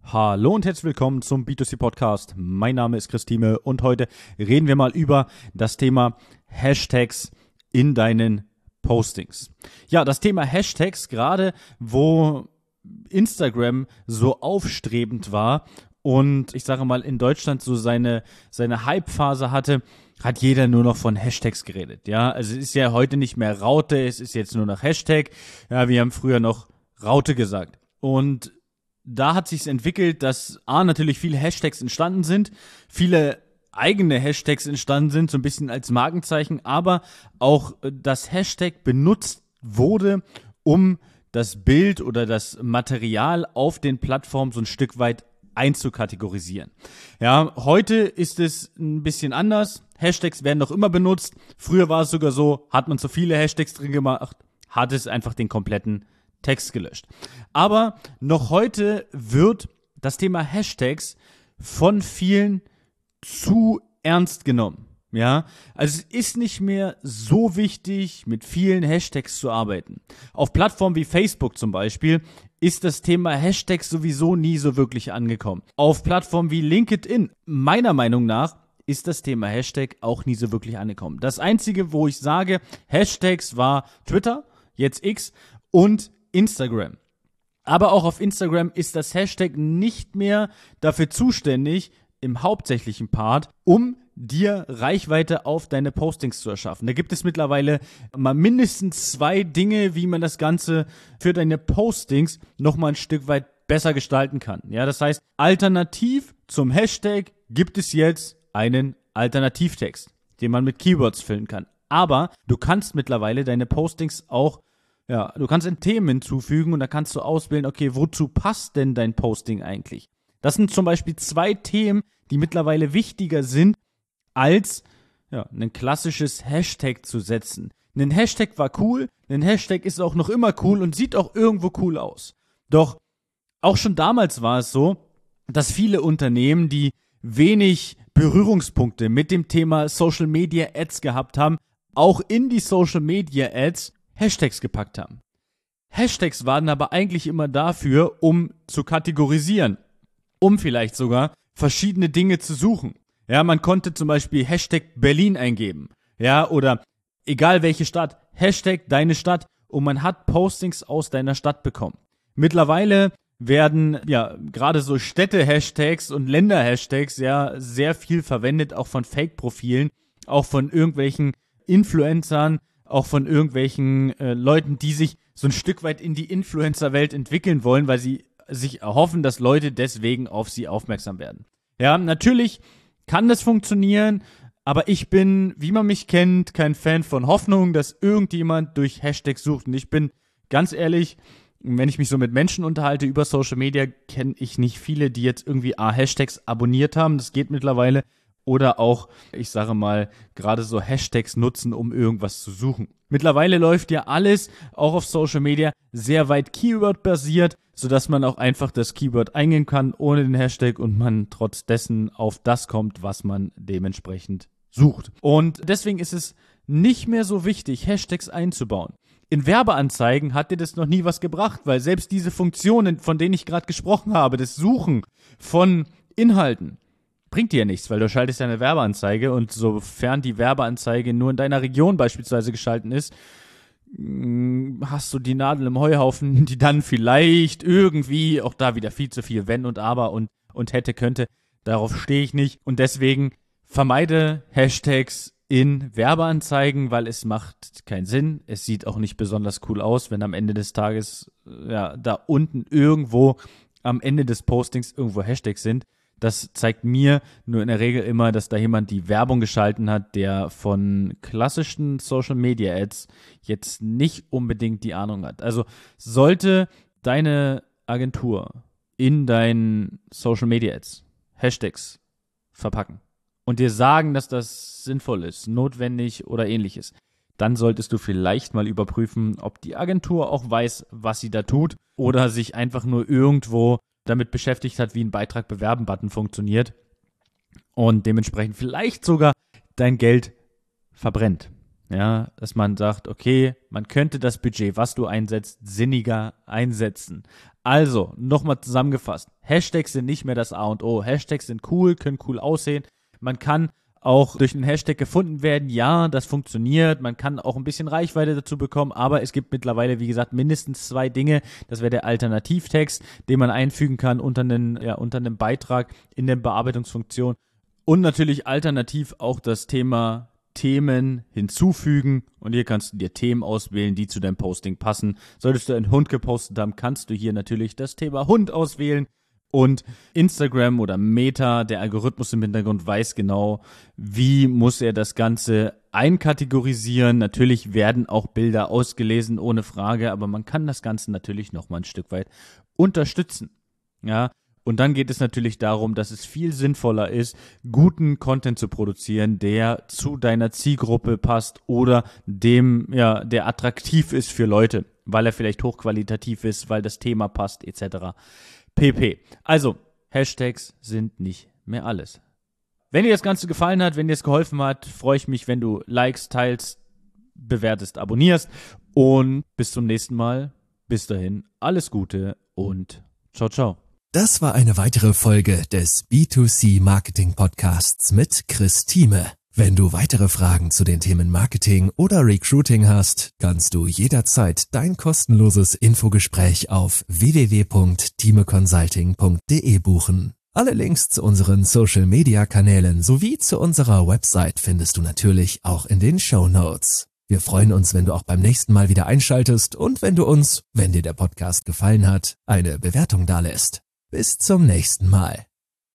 Hallo und herzlich willkommen zum B2C-Podcast. Mein Name ist Christine und heute reden wir mal über das Thema Hashtags in deinen Postings. Ja, das Thema Hashtags, gerade wo Instagram so aufstrebend war und ich sage mal in Deutschland so seine Hype-Phase hatte, hat jeder nur noch von Hashtags geredet. Ja, also es ist ja heute nicht mehr Raute, es ist jetzt nur noch Hashtag. Ja, wir haben früher noch Raute gesagt. Und da hat sich's entwickelt, dass natürlich viele Hashtags entstanden sind, viele eigene Hashtags entstanden sind, so ein bisschen als Markenzeichen, aber auch das Hashtag benutzt wurde, um das Bild oder das Material auf den Plattformen so ein Stück weit einzukategorisieren. Ja, heute ist es ein bisschen anders. Hashtags werden noch immer benutzt. Früher war es sogar so, hat man so viele Hashtags drin gemacht, hat es einfach den kompletten Text gelöscht. Aber noch heute wird das Thema Hashtags von vielen zu ernst genommen. Ja, also es ist nicht mehr so wichtig, mit vielen Hashtags zu arbeiten. Auf Plattformen wie Facebook zum Beispiel ist das Thema Hashtags sowieso nie so wirklich angekommen. Auf Plattformen wie LinkedIn, meiner Meinung nach, ist das Thema Hashtag auch nie so wirklich angekommen. Das Einzige, wo ich sage, Hashtags war Twitter, jetzt X und Instagram. Aber auch auf Instagram ist das Hashtag nicht mehr dafür zuständig, im hauptsächlichen Part, um dir Reichweite auf deine Postings zu erschaffen. Da gibt es mittlerweile mal mindestens 2 Dinge, wie man das Ganze für deine Postings nochmal ein Stück weit besser gestalten kann. Ja, das heißt, alternativ zum Hashtag gibt es jetzt einen Alternativtext, den man mit Keywords füllen kann. Aber du kannst mittlerweile deine Postings auch du kannst Themen hinzufügen und da kannst du auswählen, okay, wozu passt denn dein Posting eigentlich? Das sind zum Beispiel 2 Themen, die mittlerweile wichtiger sind, als ein klassisches Hashtag zu setzen. Ein Hashtag war cool, ein Hashtag ist auch noch immer cool und sieht auch irgendwo cool aus. Doch auch schon damals war es so, dass viele Unternehmen, die wenig Berührungspunkte mit dem Thema Social Media Ads gehabt haben, auch in die Social Media Ads Hashtags gepackt haben. Hashtags waren aber eigentlich immer dafür, um zu kategorisieren, um vielleicht sogar verschiedene Dinge zu suchen. Ja, man konnte zum Beispiel Hashtag Berlin eingeben, ja, oder egal welche Stadt, Hashtag deine Stadt und man hat Postings aus deiner Stadt bekommen. Mittlerweile werden gerade so Städte-Hashtags und Länder-Hashtags sehr viel verwendet, auch von Fake-Profilen, auch von irgendwelchen Influencern, auch von irgendwelchen Leuten, die sich so ein Stück weit in die Influencer-Welt entwickeln wollen, weil sie sich erhoffen, dass Leute deswegen auf sie aufmerksam werden. Ja, natürlich kann das funktionieren, aber ich bin, wie man mich kennt, kein Fan von Hoffnung, dass irgendjemand durch Hashtags sucht. Und ich bin ganz ehrlich, wenn ich mich so mit Menschen unterhalte über Social Media, kenne ich nicht viele, die jetzt irgendwie Hashtags abonniert haben. Das geht mittlerweile. Oder auch, ich sage mal, gerade so Hashtags nutzen, um irgendwas zu suchen. Mittlerweile läuft ja alles, auch auf Social Media, sehr weit Keyword-basiert, sodass man auch einfach das Keyword eingeben kann, ohne den Hashtag und man trotz dessen auf das kommt, was man dementsprechend sucht. Und deswegen ist es nicht mehr so wichtig, Hashtags einzubauen. In Werbeanzeigen hat dir das noch nie was gebracht, weil selbst diese Funktionen, von denen ich gerade gesprochen habe, das Suchen von Inhalten, bringt dir ja nichts, weil du schaltest ja eine Werbeanzeige und sofern die Werbeanzeige nur in deiner Region beispielsweise geschalten ist, hast du die Nadel im Heuhaufen, die dann vielleicht irgendwie, auch da wieder viel zu viel Wenn und Aber und hätte, könnte, darauf stehe ich nicht und deswegen vermeide Hashtags in Werbeanzeigen, weil es macht keinen Sinn, es sieht auch nicht besonders cool aus, wenn am Ende des Tages da unten irgendwo am Ende des Postings irgendwo Hashtags sind. Das zeigt mir nur in der Regel immer, dass da jemand die Werbung geschalten hat, der von klassischen Social Media Ads jetzt nicht unbedingt die Ahnung hat. Also sollte deine Agentur in deinen Social Media Ads Hashtags verpacken und dir sagen, dass das sinnvoll ist, notwendig oder ähnliches, dann solltest du vielleicht mal überprüfen, ob die Agentur auch weiß, was sie da tut oder sich einfach nur irgendwo damit beschäftigt hat, wie ein Beitrag bewerben Button funktioniert und dementsprechend vielleicht sogar dein Geld verbrennt. Ja, dass man sagt, okay, man könnte das Budget, was du einsetzt, sinniger einsetzen. Also, nochmal zusammengefasst. Hashtags sind nicht mehr das A und O. Hashtags sind cool, können cool aussehen. Man kann auch durch einen Hashtag gefunden werden. Ja, das funktioniert. Man kann auch ein bisschen Reichweite dazu bekommen, aber es gibt mittlerweile, wie gesagt, mindestens 2 Dinge. Das wäre der Alternativtext, den man einfügen kann unter einem Beitrag in der Bearbeitungsfunktion. Und natürlich alternativ auch das Thema Themen hinzufügen, und hier kannst du dir Themen auswählen, die zu deinem Posting passen. Solltest du einen Hund gepostet haben, kannst du hier natürlich das Thema Hund auswählen, und Instagram oder Meta, der Algorithmus im Hintergrund, weiß genau, wie muss er das Ganze einkategorisieren. Natürlich werden auch Bilder ausgelesen, ohne Frage, aber man kann das Ganze natürlich noch mal ein Stück weit unterstützen. Ja. Und dann geht es natürlich darum, dass es viel sinnvoller ist, guten Content zu produzieren, der zu deiner Zielgruppe passt oder der attraktiv ist für Leute, weil er vielleicht hochqualitativ ist, weil das Thema passt, etc. pp. Also, Hashtags sind nicht mehr alles. Wenn dir das Ganze gefallen hat, wenn dir es geholfen hat, freue ich mich, wenn du likest, teilst, bewertest, abonnierst, und bis zum nächsten Mal. Bis dahin, alles Gute und ciao, ciao. Das war eine weitere Folge des B2C Marketing Podcasts mit Chris Thieme. Wenn du weitere Fragen zu den Themen Marketing oder Recruiting hast, kannst du jederzeit dein kostenloses Infogespräch auf www.thiemeconsulting.de buchen. Alle Links zu unseren Social-Media-Kanälen sowie zu unserer Website findest du natürlich auch in den Shownotes. Wir freuen uns, wenn du auch beim nächsten Mal wieder einschaltest und wenn du uns, wenn dir der Podcast gefallen hat, eine Bewertung dalässt. Bis zum nächsten Mal.